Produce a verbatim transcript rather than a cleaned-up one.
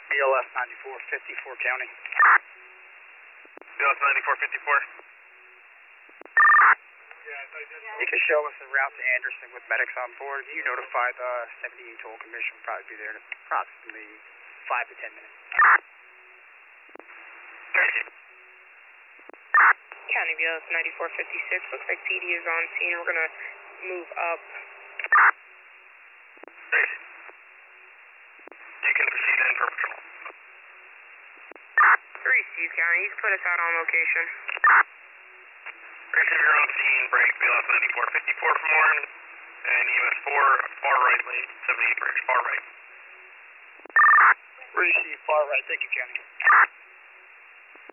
B L S ninety-four fifty-four County. B L S ninety-four fifty-four. You can show us the route to Anderson with medics on board. You notify the seventy-eight Toll Commission. We'll probably be there in approximately five to ten minutes. County B L S ninety-four fifty-six. Looks like P D is on scene. We're going to move up. You can proceed in for patrol. Receive, County. You can put us out on location. Receive, you're on scene. Break B L S ninety-four fifty-four from Warren. And E M S four, far right lane, seventy-eight bridge, far right. Receive, far right. Thank you, County.